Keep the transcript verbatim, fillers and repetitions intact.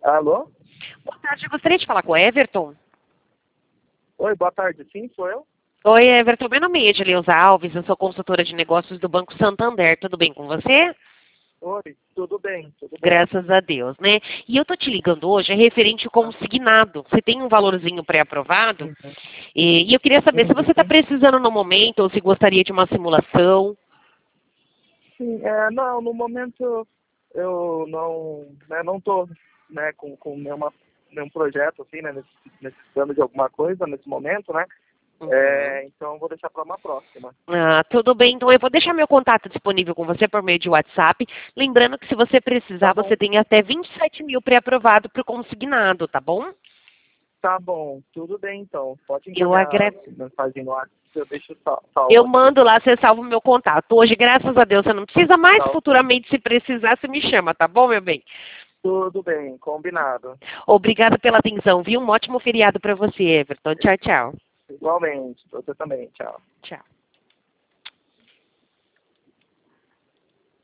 Alô? Boa tarde, eu gostaria de falar com o Everton. Oi, boa tarde. Sim, sou eu. Oi, Everton. Meu nome é Edileuza Alves, eu sou consultora de negócios do Banco Santander. Tudo bem com você? Oi, tudo bem, tudo bem. Graças a Deus, né? E eu tô te ligando hoje, é referente ao consignado. Você tem um valorzinho pré-aprovado? Uhum. E, e eu queria saber se você está Uhum. precisando no momento ou se gostaria de uma simulação. Sim, é, não, no momento eu não né, não tô né, com, com nenhuma, nenhum projeto assim, né, nesse- necessitando de alguma coisa nesse momento, né? Uhum. É, então vou deixar para uma próxima. Ah, tudo bem, então eu vou deixar meu contato disponível com você por meio de WhatsApp. Lembrando que se você Tá precisar, você bom, tem até vinte e sete mil pré-aprovado para o consignado, tá bom? tá bom, tudo bem então. Pode Eu encaminhar a agradeço. mensagem no WhatsApp, eu deixo sal- salvo Eu aqui. mando lá, você salva o meu contato. Hoje, graças a Deus, você não precisa mais. Tá ok. Futuramente, se precisar, você me chama, tá bom, meu bem? Tudo bem, combinado. Obrigada pela atenção, viu? Um ótimo feriado para você, Everton. Tchau, tchau. Igualmente, você também, tchau. Tchau.